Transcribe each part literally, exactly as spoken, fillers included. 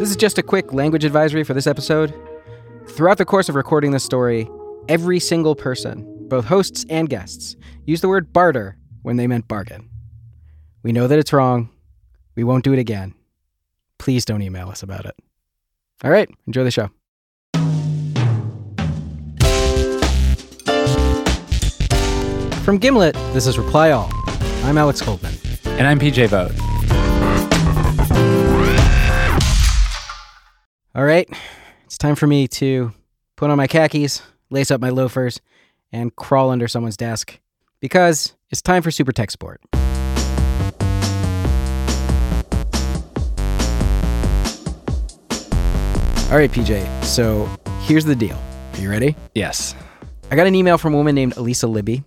This is just a quick language advisory for this episode. Throughout the course of recording this story, every single person, both hosts and guests, used the word barter when they meant bargain. We know that it's wrong. We won't do it again. Please don't email us about it. All right, enjoy the show. From Gimlet, this is Reply All. I'm Alex Goldman. And I'm P J Vogt. All right, it's time for me to put on my khakis, lace up my loafers, and crawl under someone's desk, because it's time for Super Tech Support. All right, P J, so here's the deal. Are you ready? Yes. I got an email from a woman named Elisa Libby.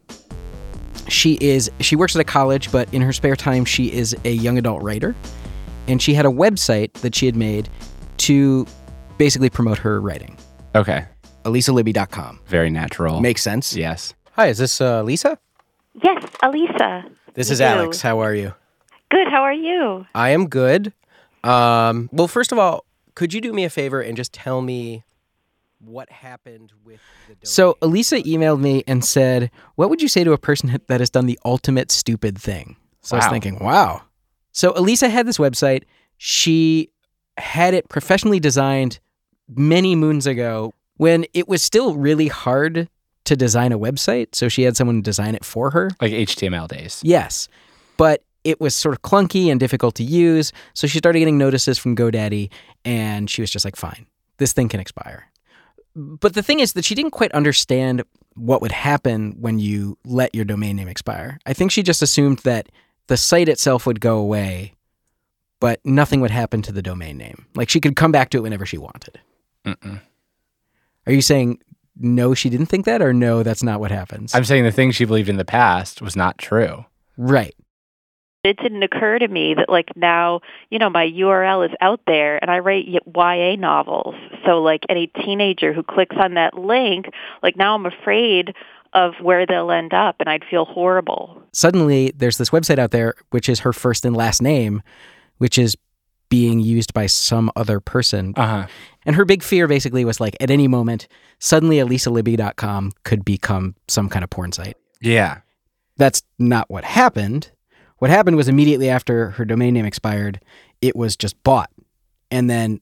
She is she works at a college, but in her spare time, she is a young adult writer. And she had a website that she had made to basically promote her writing. Okay. Elisa Libby dot com. Very natural. Makes sense? Yes. Hi, is this uh, Lisa? Yes, Elisa. This You is do. Alex. How are you? Good, how are you? I am good. Um, well, first of all, could you do me a favor and just tell me what happened with the domain? So Elisa emailed me and said, what would you say to a person that has done the ultimate stupid thing? So I was Wow. thinking, wow. So Elisa had this website. She had it professionally designed many moons ago when it was still really hard to design a website. So she had someone design it for her. Like H T M L days. Yes. But it was sort of clunky and difficult to use. So she started getting notices from GoDaddy and she was just like, fine, this thing can expire. But the thing is that she didn't quite understand what would happen when you let your domain name expire. I think she just assumed that the site itself would go away, but nothing would happen to the domain name. Like she could come back to it whenever she wanted. Mm-mm. Are you saying no, she didn't think that, or no, that's not what happens? I'm saying the thing she believed in the past was not true. Right. It didn't occur to me that, like, now, you know, my U R L is out there and I write Y A novels. So, like, any teenager who clicks on that link, like, now I'm afraid of where they'll end up and I'd feel horrible. Suddenly, there's this website out there, which is her first and last name, which is being used by some other person. Uh-huh. And her big fear basically was like, at any moment, suddenly Elisa Libby dot com could become some kind of porn site. Yeah. That's not what happened. What happened was immediately after her domain name expired, it was just bought. And then,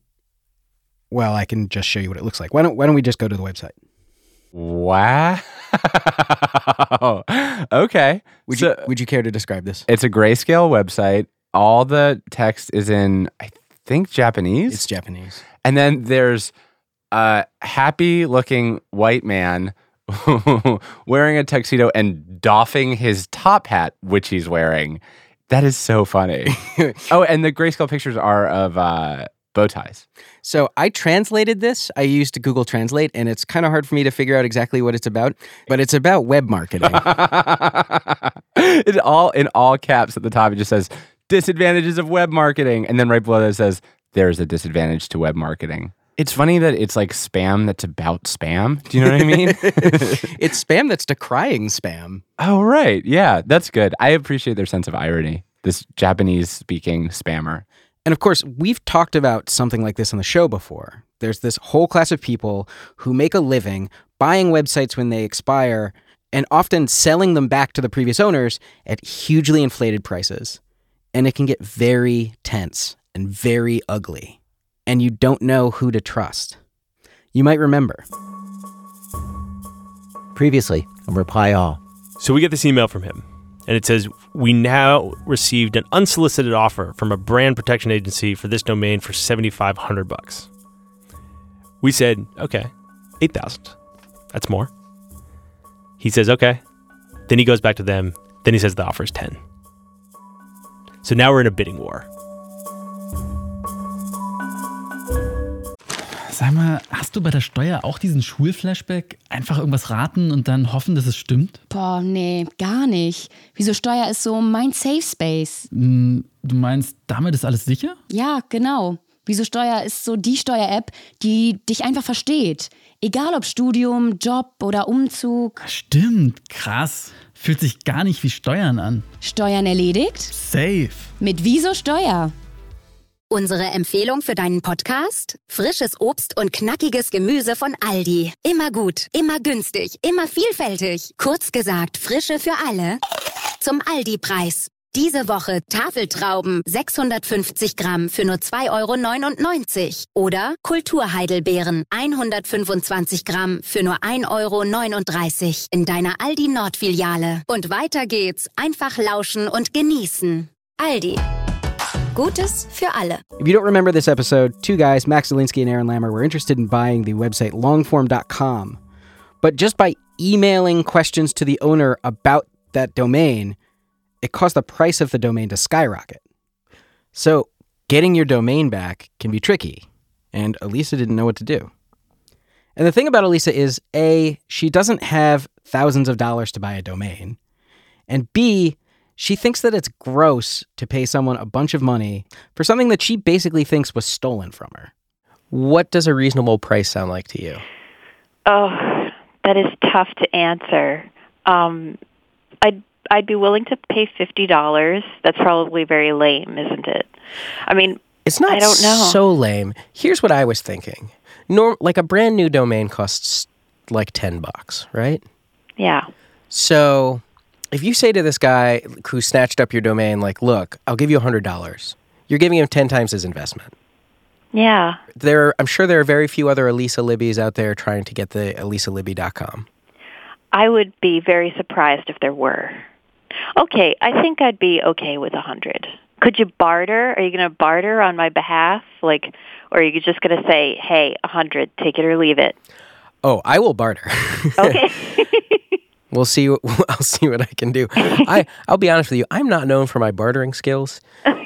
well, I can just show you what it looks like. Why don't Why don't we just go to the website? Wow. Okay. Would So- you Would you care to describe this? It's a grayscale website. All the text is in, I think, Japanese. It's Japanese. And then there's a happy-looking white man wearing a tuxedo and doffing his top hat, which he's wearing. That is so funny. Oh, and the grayscale pictures are of uh, bow ties. So I translated this. I used Google Translate, and it's kind of hard for me to figure out exactly what it's about. But it's about web marketing. It all in all caps at the top. It just says disadvantages of web marketing, and then right below that it says there's a disadvantage to web marketing. It's funny that it's like spam that's about spam. Do you know what I mean? It's spam that's decrying spam. Oh, right. Yeah, that's good. I appreciate their sense of irony. This Japanese-speaking spammer. And of course, we've talked about something like this on the show before. There's this whole class of people who make a living buying websites when they expire and often selling them back to the previous owners at hugely inflated prices. And it can get very tense and very ugly. And you don't know who to trust. You might remember. Previously on Reply All. So we get this email from him, and it says, we now received an unsolicited offer from a brand protection agency for this domain for seventy-five hundred bucks. We said, okay, eight thousand. That's more. He says, okay. Then he goes back to them. Then he says the offer is ten. So now we're in a bidding war. Sag mal, hast du bei der Steuer auch diesen Schulflashback? Einfach irgendwas raten und dann hoffen, dass es stimmt? Boah, nee, gar nicht. Wieso Steuer ist so mein Safe Space. Hm, du meinst, damit ist alles sicher? Ja, genau. Wieso Steuer ist so die Steuer-App, die dich einfach versteht. Egal ob Studium, Job oder Umzug. Stimmt, krass. Fühlt sich gar nicht wie Steuern an. Steuern erledigt? Safe. Mit Wieso Steuer. Unsere Empfehlung für deinen Podcast? Frisches Obst und knackiges Gemüse von Aldi. Immer gut, immer günstig, immer vielfältig. Kurz gesagt, Frische für alle. Zum Aldi-Preis. Diese Woche Tafeltrauben sechshundertfünfzig Gramm für nur zwei Euro neunundneunzig. Oder Kulturheidelbeeren hundertfünfundzwanzig Gramm für nur ein Euro neununddreißig in deiner Aldi Nord-Filiale. Und weiter geht's. Einfach lauschen und genießen. Aldi. Gutes für alle. If you don't remember this episode, two guys, Max Zielinski and Aaron Lammer, were interested in buying the website longform dot com. But just by emailing questions to the owner about that domain, it caused the price of the domain to skyrocket. So getting your domain back can be tricky, and Elisa didn't know what to do. And the thing about Elisa is, A, she doesn't have thousands of dollars to buy a domain, and B, she thinks that it's gross to pay someone a bunch of money for something that she basically thinks was stolen from her. What does a reasonable price sound like to you? Oh, that is tough to answer. Um, I'd I'd be willing to pay fifty dollars. That's probably very lame, isn't it? I mean, It's not I don't know. so lame. Here's what I was thinking. Norm, like a brand new domain costs like ten bucks, right? Yeah. So if you say to this guy who snatched up your domain, like, look, I'll give you one hundred dollars, you're giving him ten times his investment. Yeah. There, I'm sure there are very few other Elisa Libbys out there trying to get the elisa libby dot com. I would be very surprised if there were. Okay, I think I'd be okay with a hundred. Could you barter? Are you going to barter on my behalf? Like, or are you just going to say, hey, a hundred, take it or leave it? Oh, I will barter. Okay. We'll see. I'll see what I can do. I, I'll be honest with you. I'm not known for my bartering skills,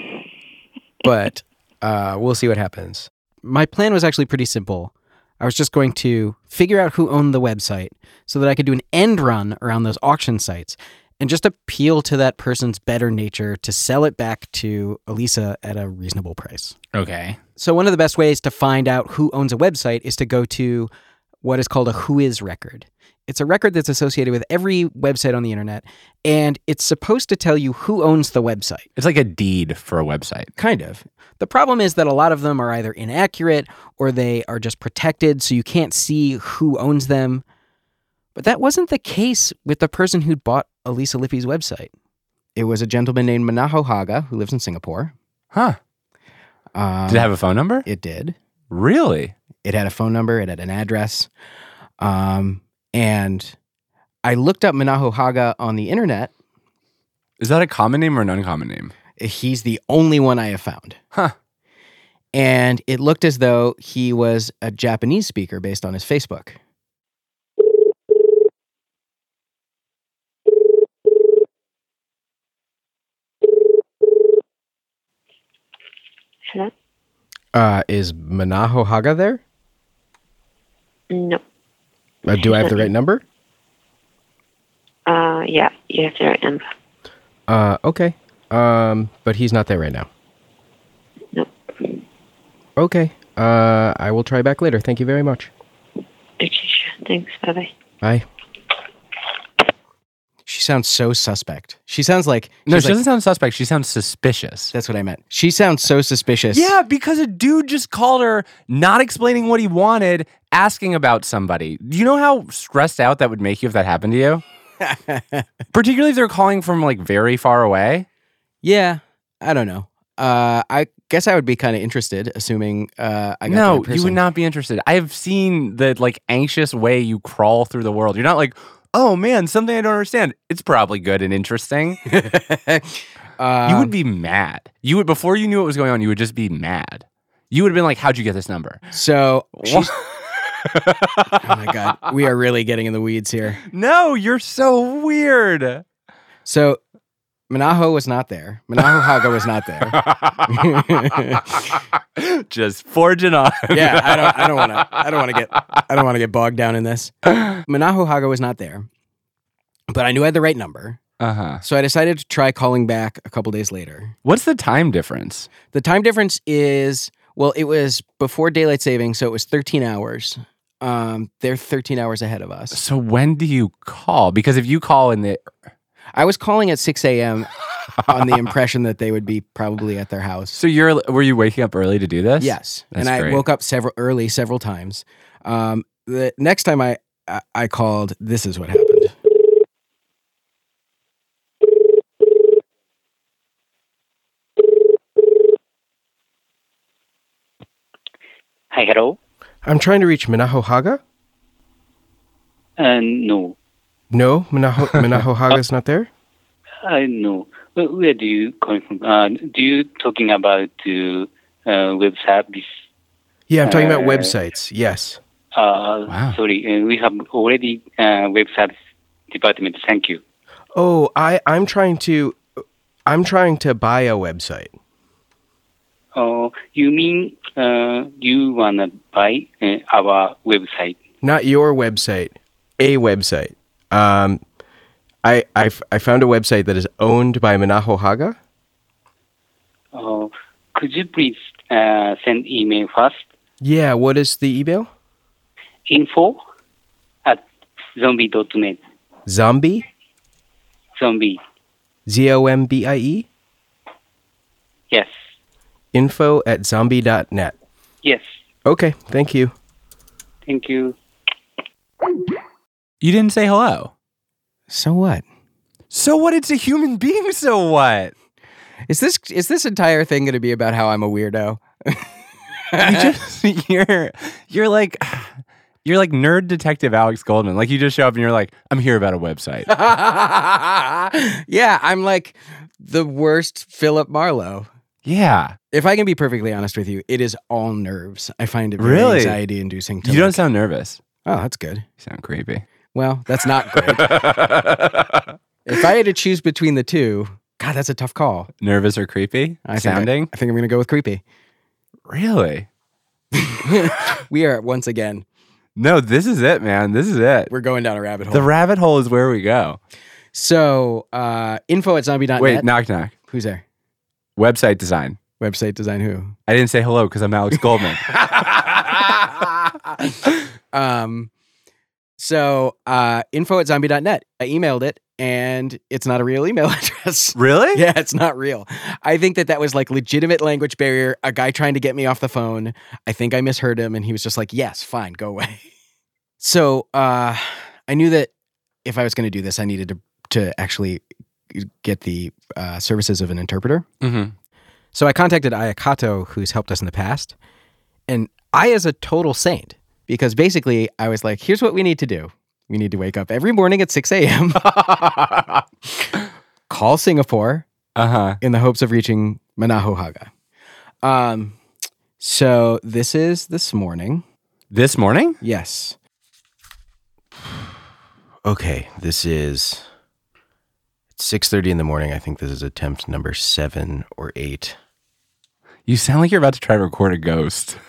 but uh, we'll see what happens. My plan was actually pretty simple. I was just going to figure out who owned the website so that I could do an end run around those auction sites and just appeal to that person's better nature to sell it back to Elisa at a reasonable price. Okay. So one of the best ways to find out who owns a website is to go to what is called a Whois record. It's a record that's associated with every website on the internet, and it's supposed to tell you who owns the website. It's like a deed for a website. Kind of. The problem is that a lot of them are either inaccurate or they are just protected, so you can't see who owns them. But that wasn't the case with the person who'd bought Elisa Lippy's website. It was a gentleman named Manaho Haga, who lives in Singapore. Huh. Um, Did it have a phone number? It did. Really? It had a phone number. It had an address. Um, and I looked up Manaho Haga on the internet. Is that a common name or an uncommon name? He's the only one I have found. Huh. And it looked as though he was a Japanese speaker based on his Facebook. Hello? Uh, is Manaho Haga there? No. Uh, do I have the right number? Uh, yeah, you have the right number. Uh, okay. Um, but he's not there right now. Nope. Okay. Uh, I will try back later. Thank you very much. Okay, sure. Thanks. Bye-bye. Bye. She sounds so suspect. She sounds like... No, she's she like, doesn't sound suspect. She sounds suspicious. That's what I meant. She sounds so suspicious. Yeah, because a dude just called her, not explaining what he wanted, asking about somebody. Do you know how stressed out that would make you if that happened to you? Particularly if they're calling from like very far away. Yeah, I don't know. Uh, I guess I would be kind of interested, assuming uh, I got the No, right person. you would not be interested. I have seen the like anxious way you crawl through the world. You're not like, oh man, something I don't understand. It's probably good and interesting. uh, You would be mad. You would, before you knew what was going on, you would just be mad. You would have been like, how'd you get this number? So, she's, oh my God, we are really getting in the weeds here. No, you're so weird. So, Manaho was not there. Manaho Haga was not there. Just forging on. Yeah, I don't. I don't want to. I don't want to get. I don't want to get bogged down in this. Manaho Haga was not there, but I knew I had the right number. Uh huh. So I decided to try calling back a couple days later. What's the time difference? The time difference is, well, it was before daylight saving, so it was thirteen hours. Um, they're thirteen hours ahead of us. So when do you call? Because if you call in the, I was calling at six a.m. on the impression that they would be probably at their house. So you're were you waking up early to do this? Yes, That's and I great. woke up several early several times. Um, the next time I, I I called, this is what happened. Hi, hello. I'm trying to reach Minaho Haga. Uh, no, No, Minaho, Minaho Haga's not there? I no. Where, where do you coming from? Uh, do you talking about uh, uh, web service? Yeah, I'm talking about Uh, websites. Yes. Uh, Wow. Sorry, uh, we have already uh, web service department. Thank you. Oh, I, I'm trying to I'm trying to buy a website. Uh, you mean uh, you wanna buy uh, our website? Not your website, a website. Um, I, I, f- I found a website that is owned by Minaho Haga. Uh, could you please uh, send email first? Yeah, what is the email? Info at zombie dot net. Zombie? Zombie. Z O M B I E? Yes. Info at zombie dot net. Yes. Okay, thank you. Thank you. You didn't say hello. So what? So what? It's a human being. So what? Is this is this entire thing going to be about how I'm a weirdo? You just, you're you're like you're like nerd detective Alex Goldman. Like you just show up and you're like, I'm here about a website. Yeah, I'm like the worst Philip Marlowe. Yeah. If I can be perfectly honest with you, it is all nerves. I find it very Really? anxiety inducing. You don't sound nervous. Oh, that's good. You sound creepy. Well, that's not great. If I had to choose between the two, God, that's a tough call. Nervous or creepy? I think Sounding? I, I think I'm going to go with creepy. Really? We are once again. No, this is it, man. This is it. We're going down a rabbit hole. The rabbit hole is where we go. So, uh, info at zombie dot net. Wait, knock knock. Who's there? Website design. Website design who? I didn't say hello because I'm Alex Goldman. um, so, uh, info at zombie dot net. I emailed it and it's not a real email address. Really? Yeah, it's not real. I think that that was like legitimate language barrier. A guy trying to get me off the phone. I think I misheard him and he was just like, yes, fine, go away. So, uh, I knew that if I was going to do this, I needed to, to actually get the uh, services of an interpreter. Mm-hmm. So I contacted Ayakato, who's helped us in the past. And Aya's a total saint because basically I was like, here's what we need to do. We need to wake up every morning at six a.m., call Singapore Uh-huh. in the hopes of reaching Minaho Haga. Um, so this is this morning. This morning? Yes. Okay, this is six thirty in the morning. I think this is attempt number seven or eight. You sound like you're about to try to record a ghost.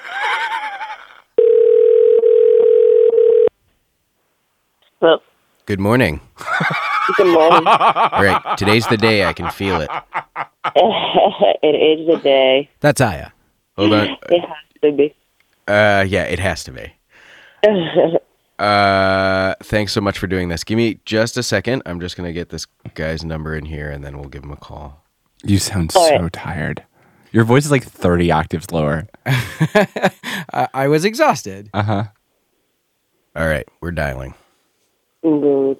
Well, Good morning. good morning. All right, today's the day. I can feel it. It is the day. That's Aya. Hold on. It has to be. Uh, yeah, it has to be. Uh, thanks so much for doing this. Give me just a second. I'm just gonna get this guy's number in here, and then we'll give him a call. You sound All so right. tired. Your voice is like thirty octaves lower. I, I was exhausted. Uh-huh. All right, we're dialing. Good.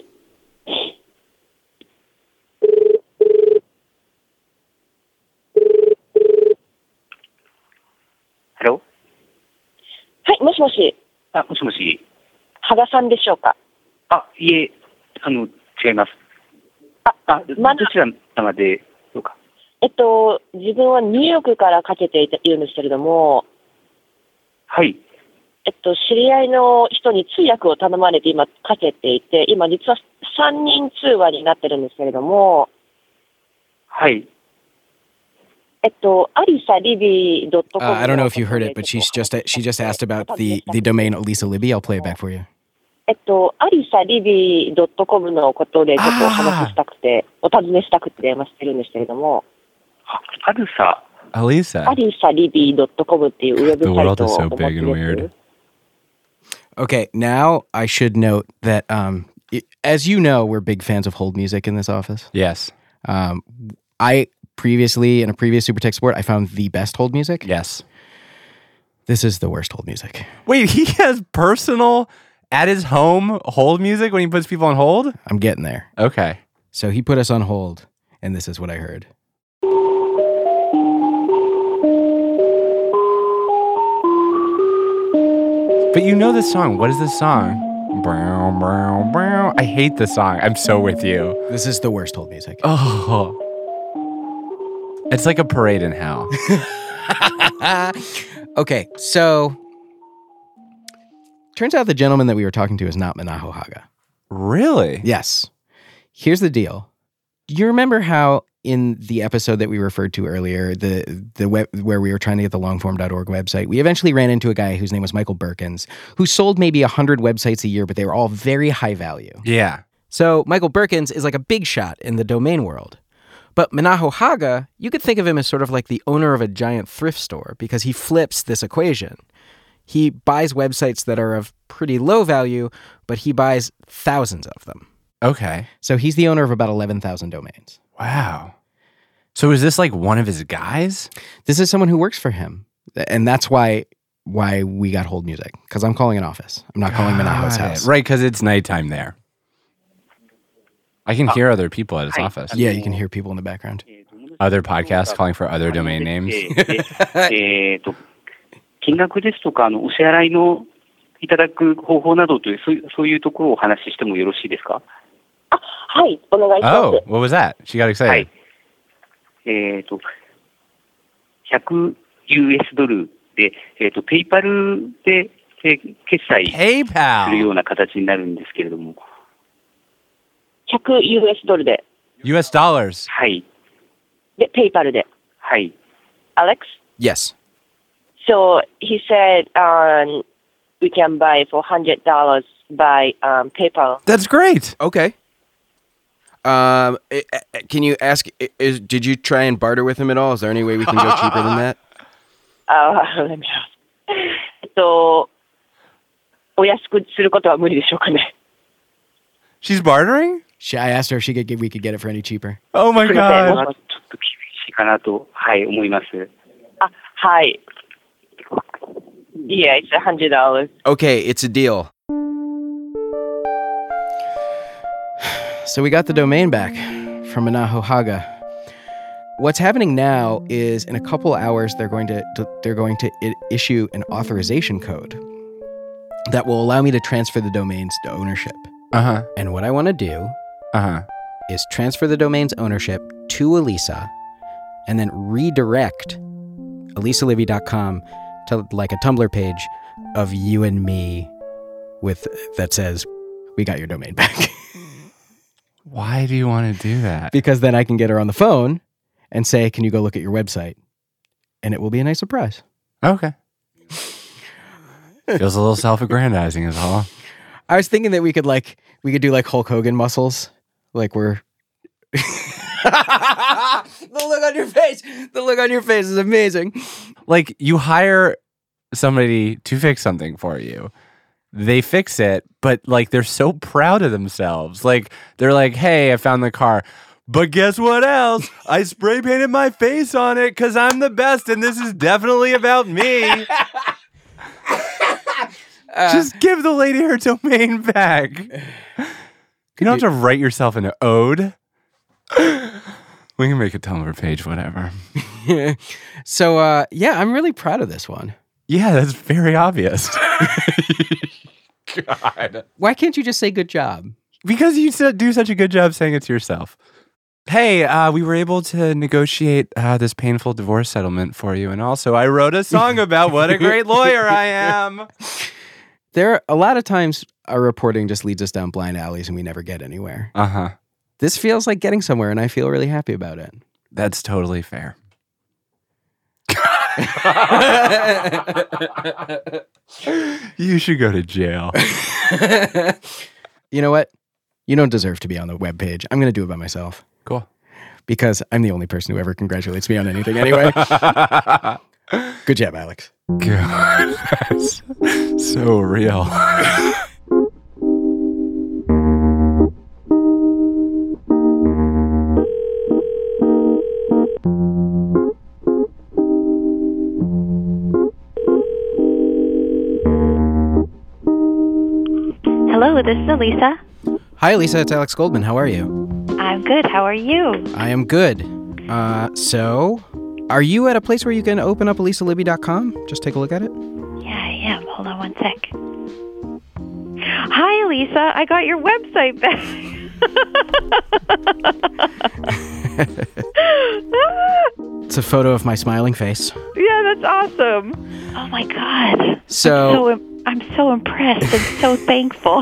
ハロはい、もしもし、 ーあ、もしもし。 羽賀さんでしょうか。 あ、いえ、あの、違います。 あ、 あ、どまだどちら様で、どうか。 えっと、自分はニューヨークからかけていたいるんですけれども、 はい。 えっと、知り合いの人に通訳を頼まれて今かけていて、今実はさんにん通話になってるんですけれども、 はい。 えっと、アリサリビドットコ Uh, ム I don't know if you heard it, but she's just she just asked about the, the domain Elisa Libby. I'll play it back for you. えっと、アリサリビドットコムのことでちょっとお話ししたくて、お尋ねしたくて電話してるんですけれども、 あ、アルサ。 Elisa. アリサリビドットコムっていうウェブ The サイ world ト is を so お持ち big and です。 weird. Okay, now I should note that um, as you know, we're big fans of hold music in this office. Yes. Um, I previously, in a previous Super Tech Sport, I found the best hold music. Yes. This is the worst hold music. Wait, he has personal, at his home, hold music when he puts people on hold? I'm getting there. Okay. So he put us on hold, and this is what I heard. But you know this song. What is this song? Brow, brow, brow. I hate this song. I'm so with you. This is the worst hold music. Oh. It's like a parade in hell. Okay, so turns out the gentleman that we were talking to is not Minaho Haga. Really? Yes. Here's the deal. You remember how in the episode that we referred to earlier, the the web where we were trying to get the longform dot org website, we eventually ran into a guy whose name was Michael Birkins, who sold maybe one hundred websites a year, but they were all very high value. Yeah. So Michael Birkins is like a big shot in the domain world. But Minaho Haga, you could think of him as sort of like the owner of a giant thrift store because he flips this equation. He buys websites that are of pretty low value, but he buys thousands of them. Okay. So he's the owner of about eleven thousand domains. Wow. So is this like one of his guys? This is someone who works for him. And that's why why we got hold music, because I'm calling an office. I'm not calling Minaho's Got it. house. Right, because it's nighttime there. I can hear other people at his office. Yeah, you can hear people in the background. Other podcasts calling for other domain names. えーと、金額ですとか、あの、お支払いのいただく方法などという、そういう、そういうところをお話ししてもよろしいですか？ はい、お願いします。 Oh, what was that? She got excited. はい。えーと、ひゃくユーエス ドルで、えーと、ペイパルで、えー、決済するような形になるんですけれども。 ひゃくユーエス ドルで。 U S dollars. はい。 で、ペイパルで。 はい。 Alex? Yes. So he said um, we can buy for one hundred dollars by um, PayPal. That's great. Okay. Um, i- i- can you ask, i- is, did you try and barter with him at all? Is there any way we can go cheaper than that? Uh, let me ask. えっと、お安くすることは無理でしょうかね。 She's bartering? She, I asked her if she could get, we could get it for any cheaper. Oh my すいません。 god. ちょっと厳しいかなと、はい、思います。 あ、はい。Yeah, it's one hundred dollars. Okay, it's a deal. So we got the domain back from Minaho Haga. What's happening now is in a couple hours they're going to, to they're going to I- issue an authorization code that will allow me to transfer the domain's ownership. Uh-huh. And what I want to do Uh-huh. is transfer the domain's ownership to Elisa and then redirect elisa livy dot com to like a Tumblr page of you and me with that says, "We got your domain back." Why do you want to do that? Because then I can get her on the phone and say, "Can you go look at your website?" And it will be a nice surprise. Okay. Feels a little self-aggrandizing is all. I was thinking that we could like we could do like Hulk Hogan muscles, like we're. The look on your face, the look on your face is amazing. Like you hire somebody to fix something for you. They fix it, but like they're so proud of themselves. Like they're like, "Hey, I found the car." But guess what else? I spray painted my face on it because I'm the best and this is definitely about me. Uh, Just give the lady her domain back. You don't have to write yourself an ode. We can make a Tumblr page, whatever. So, uh, yeah, I'm really proud of this one. Yeah, that's very obvious. God. Why can't you just say good job? Because you do such a good job saying it to yourself. Hey, uh, we were able to negotiate uh, this painful divorce settlement for you. And also, I wrote a song about what a great lawyer I am. There are a lot of times our reporting just leads us down blind alleys and we never get anywhere. Uh-huh. This feels like getting somewhere, and I feel really happy about it. That's totally fair. You should go to jail. You know what? You don't deserve to be on the webpage. I'm going to do it by myself. Cool. Because I'm the only person who ever congratulates me on anything anyway. Good job, Alex. God, that's so real. Hello, this is Elisa. Hi, Elisa. It's Alex Goldman. How are you? I'm good. How are you? I am good. Uh, so, are you at a place where you can open up elisa libby dot com? Just take a look at it. Yeah, I am. Hold on one sec. Hi, Elisa. I got your website back. It's a photo of my smiling face. Yeah, that's awesome. Oh my God. So, I'm so, I'm so impressed and so thankful.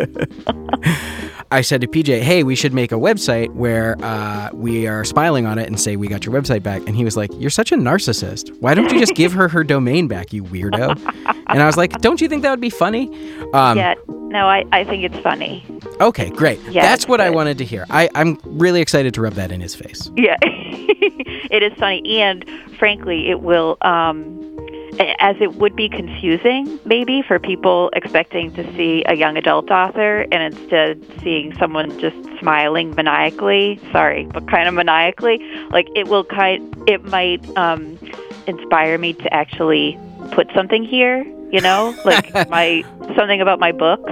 I said to P J, hey, we should make a website where uh, we are smiling on it and say we got your website back. And he was like, you're such a narcissist. Why don't you just give her her domain back, you weirdo? And I was like, don't you think that would be funny? Um, yeah, no, I, I think it's funny. Okay, great. Yeah, That's what good. I wanted to hear. I, I'm really excited to rub that in his face. Yeah, it is funny. And frankly, it will... Um, as it would be confusing, maybe, for people expecting to see a young adult author and instead seeing someone just smiling maniacally. Sorry, but kind of maniacally. Like, it will kind, it might um, inspire me to actually put something here, you know? Like, my something about my books.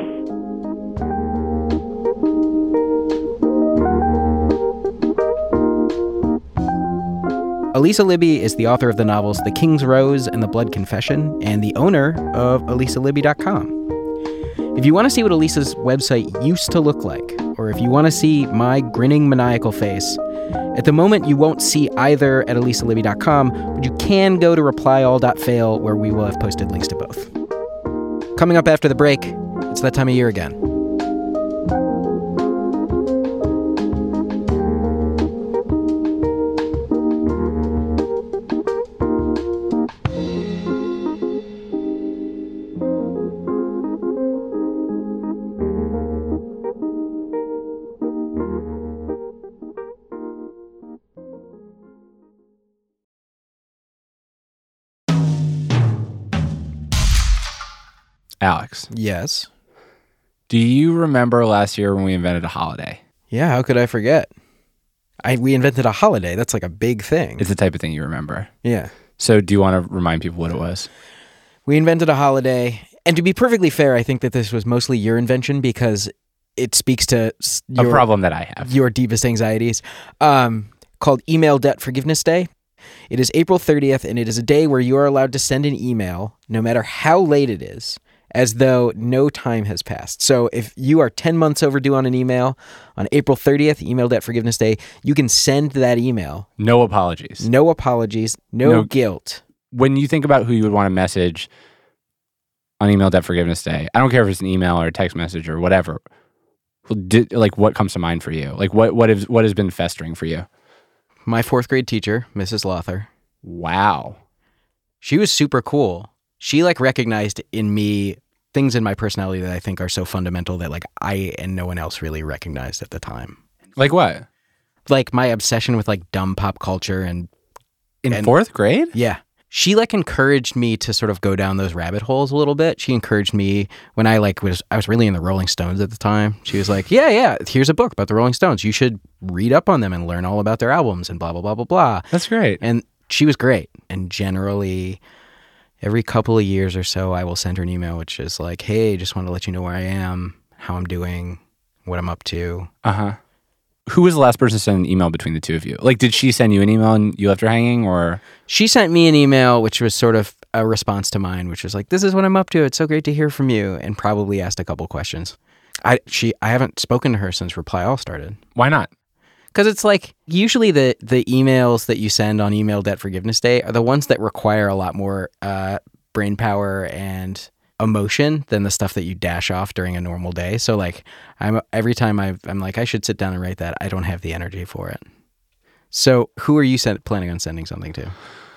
Elisa Libby is the author of the novels The King's Rose and The Blood Confession, and the owner of elisa libby dot com. If you want to see what Elisa's website used to look like, or if you want to see my grinning maniacal face, at the moment you won't see either at elisa libby dot com, but you can go to reply all dot fail, where we will have posted links to both. Coming up after the break, it's that time of year again. Alex. Yes. Do you remember last year when we invented a holiday? Yeah, how could I forget? I we invented a holiday. That's like a big thing. It's the type of thing you remember. Yeah. So do you want to remind people what it was? We invented a holiday. And to be perfectly fair, I think that this was mostly your invention because it speaks to your, a problem that I have. Your deepest anxieties. Um, called Email Debt Forgiveness Day. It is April thirtieth, and it is a day where you are allowed to send an email, no matter how late it is, as though no time has passed. So if you are ten months overdue on an email, on April thirtieth, Email Debt Forgiveness Day, you can send that email. No apologies. No apologies. No, No- guilt. When you think about who you would want to message on Email Debt Forgiveness Day, I don't care if it's an email or a text message or whatever. Did, like, what comes to mind for you? Like, what what has what has been festering for you? My fourth grade teacher, Missus Lothar. Wow. She was super cool. She like recognized in me things in my personality that I think are so fundamental that like I and no one else really recognized at the time. Like what? Like my obsession with like dumb pop culture and In and, fourth grade? Yeah. She like encouraged me to sort of go down those rabbit holes a little bit. She encouraged me when I like was I was really in the Rolling Stones at the time. She was like, "Yeah, yeah, here's a book about the Rolling Stones. You should read up on them and learn all about their albums and blah blah blah blah blah." That's great. And she was great. And generally every couple of years or so, I will send her an email, which is like, hey, just want to let you know where I am, how I'm doing, what I'm up to. Uh-huh. Who was the last person to send an email between the two of you? Like, did she send you an email and you left her hanging, or? She sent me an email, which was sort of a response to mine, which was like, this is what I'm up to. It's so great to hear from you, and probably asked a couple questions. I she I haven't spoken to her since Reply All started. Why not? Because it's like, usually the, the emails that you send on Email Debt Forgiveness Day are the ones that require a lot more uh, brain power and emotion than the stuff that you dash off during a normal day. So like, I'm every time I've, I'm like, I should sit down and write that. I don't have the energy for it. So who are you send, planning on sending something to?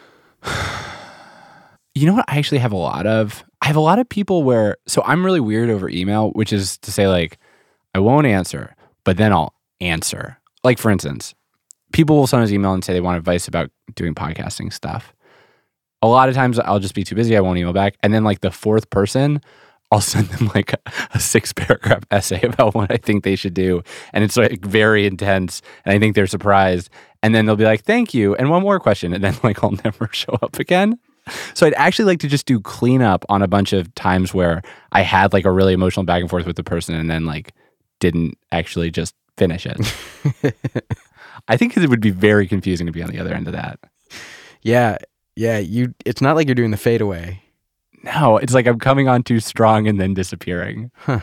You know what I actually have a lot of? I have a lot of people where, so I'm really weird over email, which is to say like, I won't answer, but then I'll answer. Like, for instance, people will send us email and say they want advice about doing podcasting stuff. A lot of times I'll just be too busy. I won't email back. And then like the fourth person, I'll send them like a, a six paragraph essay about what I think they should do. And it's like very intense. And I think they're surprised. And then they'll be like, thank you. And one more question. And then like I'll never show up again. So I'd actually like to just do cleanup on a bunch of times where I had like a really emotional back and forth with the person and then like didn't actually just finish it. I think it would be very confusing to be on the other end of that. Yeah, yeah. You. It's not like you're doing the fadeaway. No, it's like I'm coming on too strong and then disappearing. Huh.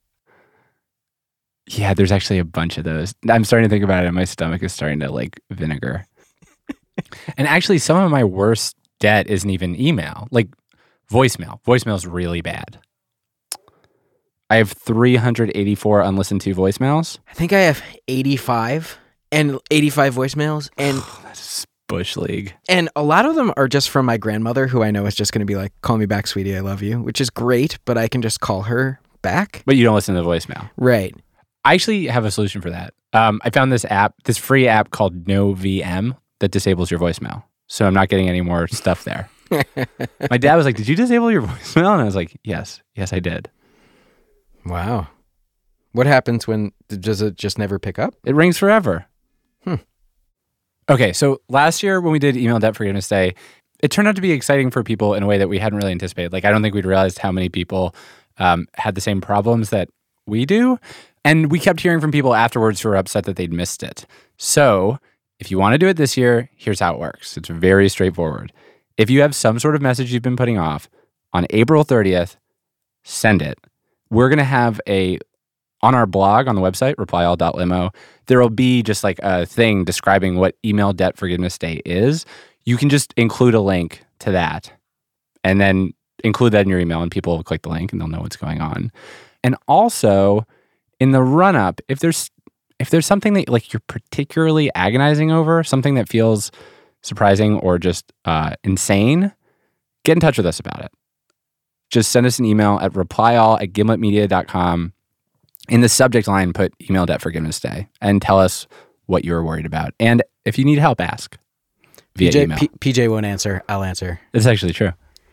Yeah, there's actually a bunch of those. I'm starting to think about it and my stomach is starting to like vinegar. And actually, some of my worst debt isn't even email, like voicemail. Voicemail's really bad. I have three hundred eighty-four unlistened to voicemails. I think I have eighty-five and eighty-five voicemails. And that's Bush League. And a lot of them are just from my grandmother, who I know is just going to be like, call me back, sweetie, I love you, which is great, but I can just call her back. But you don't listen to the voicemail. Right. I actually have a solution for that. Um, I found this app, this free app called NoVM that disables your voicemail. So I'm not getting any more stuff there. My dad was like, did you disable your voicemail? And I was like, yes, yes, I did. Wow. What happens when, does it just never pick up? It rings forever. Hmm. Okay, so last year when we did Email Debt Forgiveness Day, it turned out to be exciting for people in a way that we hadn't really anticipated. Like, I don't think we'd realized how many people um, had the same problems that we do. And we kept hearing from people afterwards who were upset that they'd missed it. So if you want to do it this year, here's how it works. It's very straightforward. If you have some sort of message you've been putting off, on April thirtieth, send it. We're going to have a, on our blog on the website, reply all dot limo, there will be just like a thing describing what Email Debt Forgiveness Day is. You can just include a link to that and then include that in your email and people will click the link and they'll know what's going on. And also, in the run-up, if there's if there's something that like you're particularly agonizing over, something that feels surprising or just uh, insane, get in touch with us about it. Just send us an email at replyall at gimlet media dot com. In the subject line, put Email Debt Forgiveness Day and tell us what you're worried about. And if you need help, ask via P J, email. P, P J won't answer. I'll answer. It's actually true.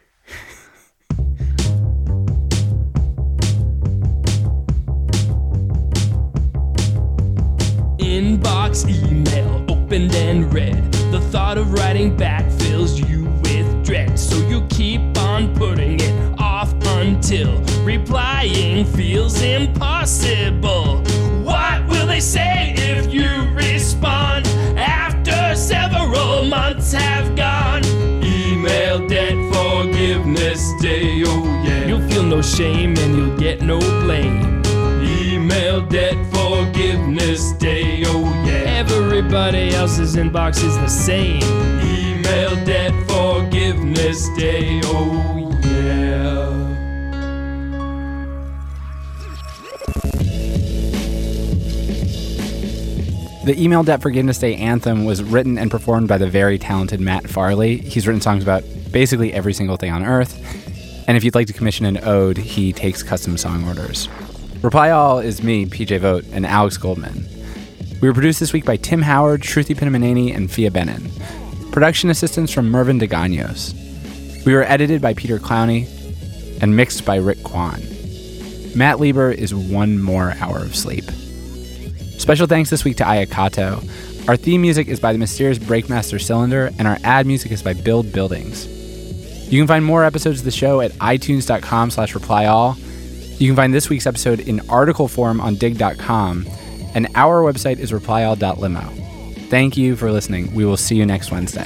Inbox email opened and read. The thought of writing back fills you with dread. So you keep on putting it off until replying feels impossible. What will they say if you respond after several months have gone? Email Debt Forgiveness Day, oh yeah. You'll feel no shame and you'll get no blame. Email Debt Forgiveness Day, oh yeah. Everybody else's inbox is the same. Email Debt Forgiveness Day, oh yeah. The Email Debt Forgiveness Day anthem was written and performed by the very talented Matt Farley. He's written songs about basically every single thing on earth. And if you'd like to commission an ode, he takes custom song orders. Reply All is me, P J Vogt, and Alex Goldman. We were produced this week by Tim Howard, Shruti Pinamaneni, and Fia Benin. Production assistance from Mervyn DeGaños. We were edited by Peter Clowney and mixed by Rick Kwan. Matt Lieber is one more hour of sleep. Special thanks this week to Ayakato. Our theme music is by the mysterious Breakmaster Cylinder, and our ad music is by Build Buildings. You can find more episodes of the show at itunes.com slash replyall. You can find this week's episode in article form on dig dot com, and our website is replyall dot limo. Thank you for listening. We will see you next Wednesday.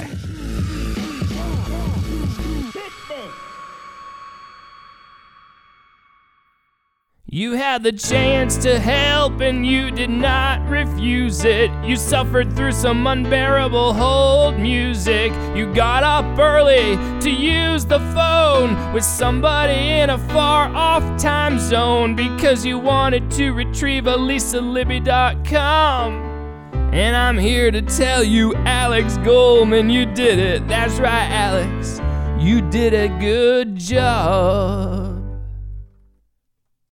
You had the chance to help and you did not refuse it. You suffered through some unbearable hold music. You got up early to use the phone with somebody in a far off time zone because you wanted to retrieve a lisa libby dot com. And I'm here to tell you, Alex Goldman, you did it. That's right, Alex. You did a good job.